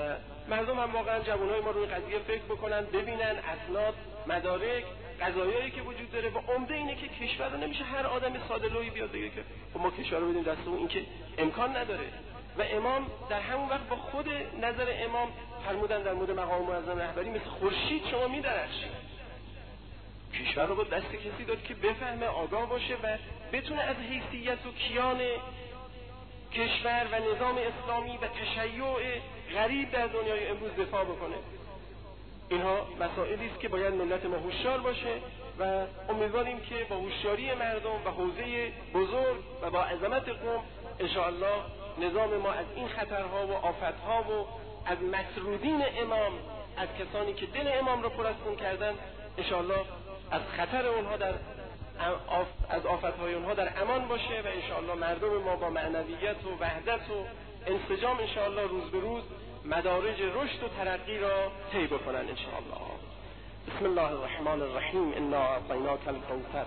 مردم هم واقعا جوانای ما روی قضیه فکر بکنن، ببینن اسناد، مدارک، قضایایی که وجود داره. و عمده اینه که کشور رو نمیشه هر آدم ساده لوحی بیاد بگه که ما کشور رو بدیم دست اون، این که امکان نداره. و امام در همون وقت با خود نظر امام فرمودن در مورد مقام معظم رهبری مثل خورشید شما می‌درخشید. کشور رو با دست کسی داد که بفهمه، آگاه باشه و بتونه از حیثیت و کیان کشور و نظام اسلامی و تشیع غریب در دنیای امروز دفاع بکنه. اینها مسائلی است که باید ملت ما هوشیار باشه و امیدواریم که با هوشیاری مردم و حوزه بزرگ و با عظمت قوم ان شاء الله نظام ما از این خطرها و آفتها و از مطرودین امام، از کسانی که دل امام را پر از خون کردن، ان شاء الله از خطر اونها از آفتهای اونها در امان باشه و ان شاء الله مردم ما با معنویت و وحدت و انسجام ان شاء الله روز به روز مدارج رشد و ترقی را طی بکنن ان شاء الله. بسم الله الرحمن الرحیم. انا اعطیناک الکوثر.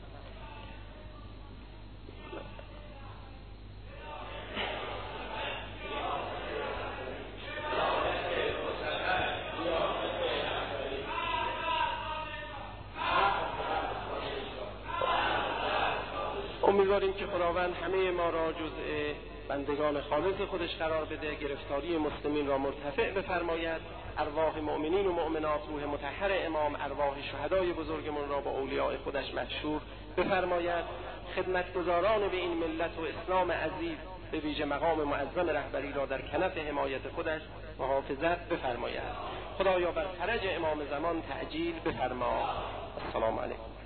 امیدواریم که خداوند همه ما را جزء بندگان خالص خودش قرار بده، گرفتاری مسلمین را مرتفع بفرماید، ارواح مؤمنین و مؤمنات، روح مطهر امام، ارواح شهدای بزرگمون را با اولیاء خودش محشور بفرماید، خدمتگزاران به این ملت و اسلام عزیز به ویژه مقام معظم رهبری را در کنف حمایت خودش محافظت بفرماید. خدایا بر فرج امام زمان تعجیل بفرما. السلام علیکم.